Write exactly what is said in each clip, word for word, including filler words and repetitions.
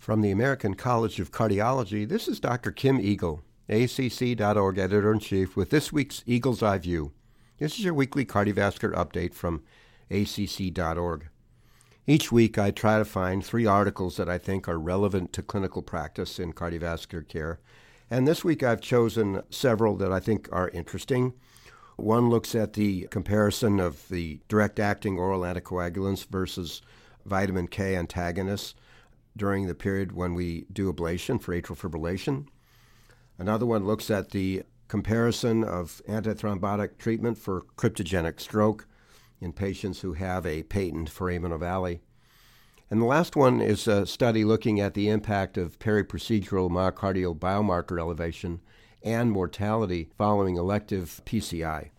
From the American College of Cardiology, this is Doctor Kim Eagle, A C C dot org Editor-in-Chief, with this week's Eagle's Eye View. This is your weekly cardiovascular update from A C C dot org. Each week I try to find three articles that I think are relevant to clinical practice in cardiovascular care. And this week I've chosen several that I think are interesting. One looks at the comparison of the direct-acting oral anticoagulants versus vitamin K antagonists during the period when we do ablation for atrial fibrillation. Another one looks at the comparison of antithrombotic treatment for cryptogenic stroke in patients who have a patent foramen ovale. And the last one is a study looking at the impact of periprocedural myocardial biomarker elevation and mortality following elective P C I.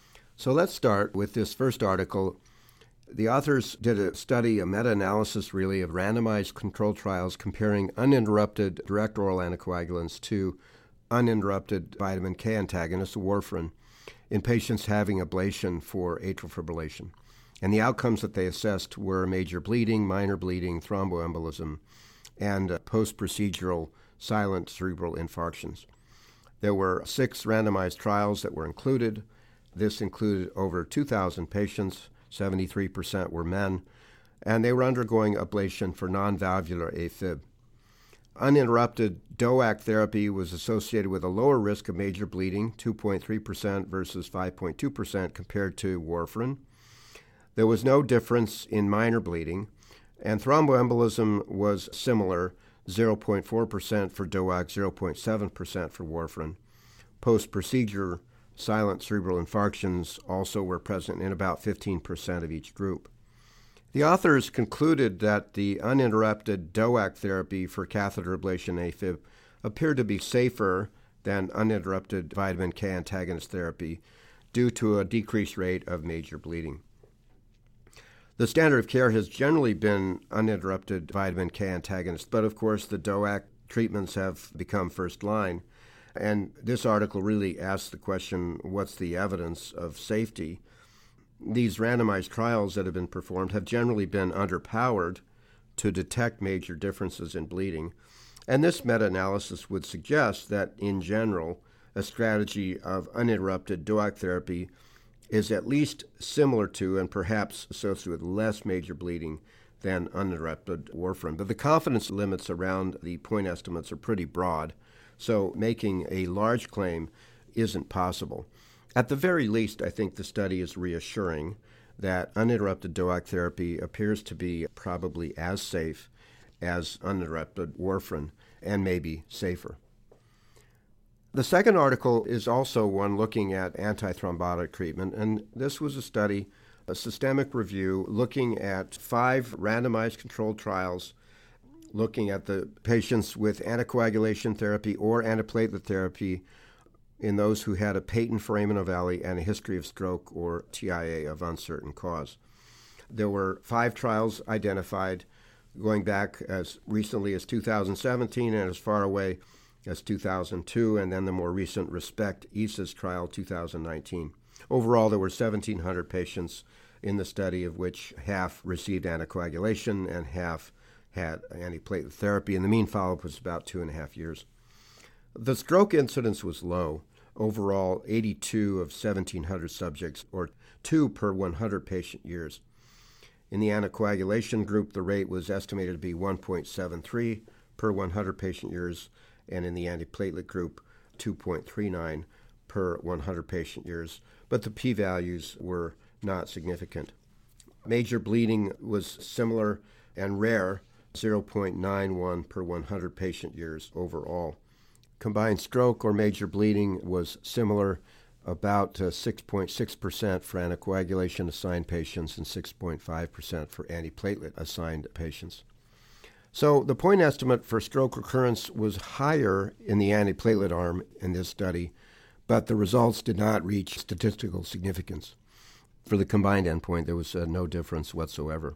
So let's start with this first article. The authors did a study, a meta-analysis really, of randomized controlled trials comparing uninterrupted direct oral anticoagulants to uninterrupted vitamin K antagonists, warfarin, in patients having ablation for atrial fibrillation. And the outcomes that they assessed were major bleeding, minor bleeding, thromboembolism, and post-procedural silent cerebral infarctions. There were six randomized trials that were included. This included over two thousand patients. seventy-three percent were men, and they were undergoing ablation for non-valvular AFib. Uninterrupted D O A C therapy was associated with a lower risk of major bleeding, two point three percent versus five point two percent compared to warfarin. There was no difference in minor bleeding, and thromboembolism was similar, zero point four percent for D O A C, zero point seven percent for warfarin. Post-procedure silent cerebral infarctions also were present in about fifteen percent of each group. The authors concluded that the uninterrupted D O A C therapy for catheter ablation AFib appeared to be safer than uninterrupted vitamin K antagonist therapy due to a decreased rate of major bleeding. The standard of care has generally been uninterrupted vitamin K antagonists, but of course the D O A C treatments have become first line. And this article really asks the question, what's the evidence of safety? These randomized trials that have been performed have generally been underpowered to detect major differences in bleeding. And this meta-analysis would suggest that, in general, a strategy of uninterrupted D O A C therapy is at least similar to and perhaps associated with less major bleeding than uninterrupted warfarin. But the confidence limits around the point estimates are pretty broad, so making a large claim isn't possible. At the very least, I think the study is reassuring that uninterrupted D O A C therapy appears to be probably as safe as uninterrupted warfarin, and maybe safer. The second article is also one looking at antithrombotic treatment, and this was a study, a systemic review, looking at five randomized controlled trials looking at the patients with anticoagulation therapy or antiplatelet therapy in those who had a patent foramen ovale and a history of stroke or T I A of uncertain cause. There were five trials identified going back as recently as two thousand seventeen and as far away as two thousand two, and then the more recent RESPECT E S I S trial, two thousand nineteen. Overall, there were seventeen hundred patients in the study, of which half received anticoagulation and half had antiplatelet therapy, and the mean follow-up was about two and a half years. The stroke incidence was low. Overall, eighty-two of seventeen hundred subjects, or two per one hundred patient years. In the anticoagulation group, the rate was estimated to be one point seven three per one hundred patient years, and in the antiplatelet group, two point three nine per one hundred patient years, but the p-values were not significant. Major bleeding was similar and rare, zero point nine one per one hundred patient years overall. Combined stroke or major bleeding was similar, about uh, six point six percent for anticoagulation assigned patients and six point five percent for antiplatelet assigned patients. So the point estimate for stroke recurrence was higher in the antiplatelet arm in this study, but the results did not reach statistical significance. For the combined endpoint, there was uh, no difference whatsoever.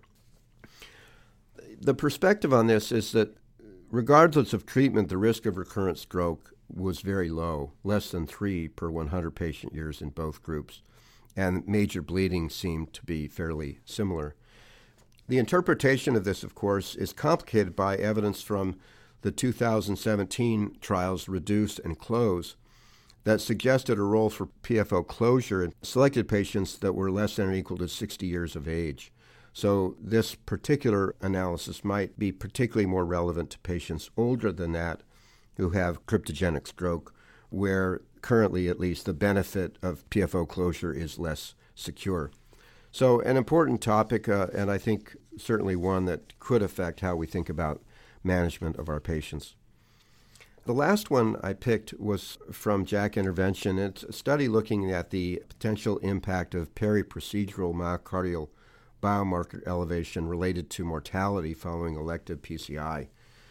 The perspective on this is that regardless of treatment, the risk of recurrent stroke was very low, less than three per one hundred patient years in both groups, and major bleeding seemed to be fairly similar. The interpretation of this, of course, is complicated by evidence from the two thousand seventeen trials REDUCE and CLOSE that suggested a role for P F O closure in selected patients that were less than or equal to sixty years of age. So this particular analysis might be particularly more relevant to patients older than that who have cryptogenic stroke, where currently at least the benefit of P F O closure is less secure. So an important topic, uh, and I think certainly one that could affect how we think about management of our patients. The last one I picked was from JACC Intervention. It's a study looking at the potential impact of peri-procedural myocardial biomarker elevation related to mortality following elective P C I.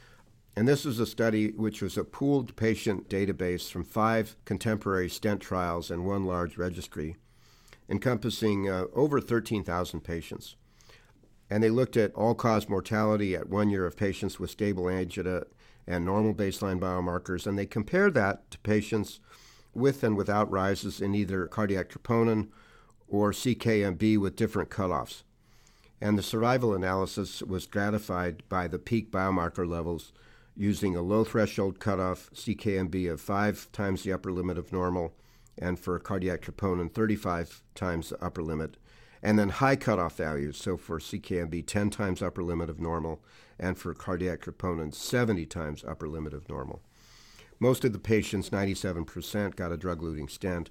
And this is a study which was a pooled patient database from five contemporary stent trials and one large registry, encompassing uh, over thirteen thousand patients. And they looked at all-cause mortality at one year of patients with stable angina and normal baseline biomarkers, and they compared that to patients with and without rises in either cardiac troponin or C K M B with different cutoffs. And the survival analysis was stratified by the peak biomarker levels using a low threshold cutoff C K M B of five times the upper limit of normal, and for cardiac troponin, thirty-five times the upper limit, and then high cutoff values, so for C K M B, ten times upper limit of normal, and for cardiac troponin, seventy times upper limit of normal. Most of the patients, ninety-seven percent, got a drug-eluting stent,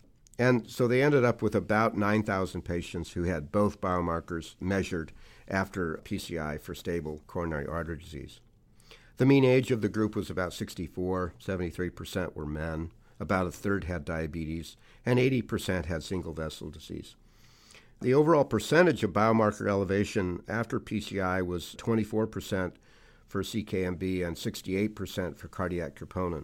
and so they ended up with about nine thousand patients who had both biomarkers measured after P C I for stable coronary artery disease. The mean age of the group was about sixty-four, seventy-three percent were men, about a third had diabetes, and eighty percent had single vessel disease. The overall percentage of biomarker elevation after P C I was twenty-four percent for C K M B and sixty-eight percent for cardiac troponin.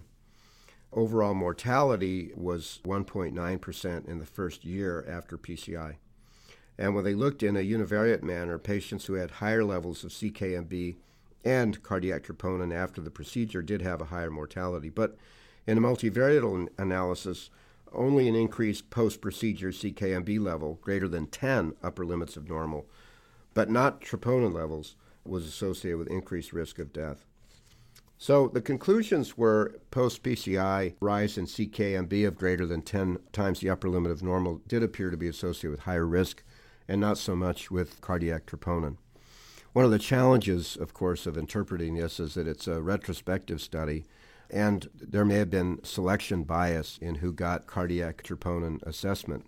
Overall mortality was one point nine percent in the first year after P C I. And when they looked in a univariate manner, patients who had higher levels of C K M B and cardiac troponin after the procedure did have a higher mortality. But in a multivariate analysis, only an increased post-procedure C K M B level, greater than ten upper limits of normal, but not troponin levels, was associated with increased risk of death. So the conclusions were post-P C I rise in C K M B of greater than ten times the upper limit of normal did appear to be associated with higher risk, and not so much with cardiac troponin. One of the challenges, of course, of interpreting this is that it's a retrospective study, and there may have been selection bias in who got cardiac troponin assessment.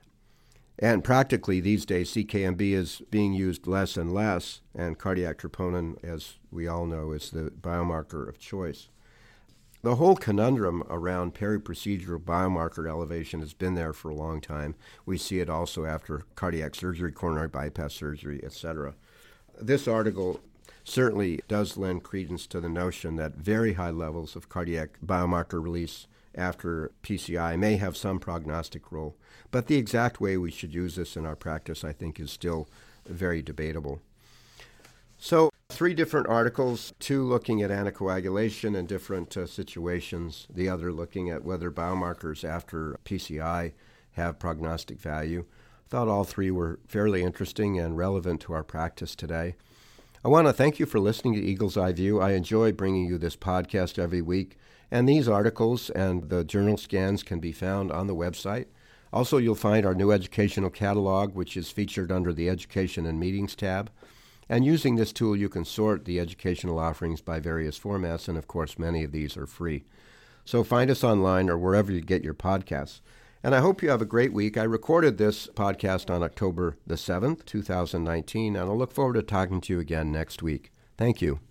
And practically these days, C K M B is being used less and less, and cardiac troponin, as we all know, is the biomarker of choice. The whole conundrum around peri-procedural biomarker elevation has been there for a long time. We see it also after cardiac surgery, coronary bypass surgery, et cetera. This article certainly does lend credence to the notion that very high levels of cardiac biomarker release after P C I may have some prognostic role, but the exact way we should use this in our practice, I think, is still very debatable. So three different articles, two looking at anticoagulation in different uh, situations, the other looking at whether biomarkers after P C I have prognostic value. I thought all three were fairly interesting and relevant to our practice today. I want to thank you for listening to Eagle's Eye View. I enjoy bringing you this podcast every week, and these articles and the journal scans can be found on the website. Also, you'll find our new educational catalog, which is featured under the Education and Meetings tab. And using this tool, you can sort the educational offerings by various formats, and of course, many of these are free. So find us online or wherever you get your podcasts. And I hope you have a great week. I recorded this podcast on October the seventh, two thousand nineteen, and I'll look forward to talking to you again next week. Thank you.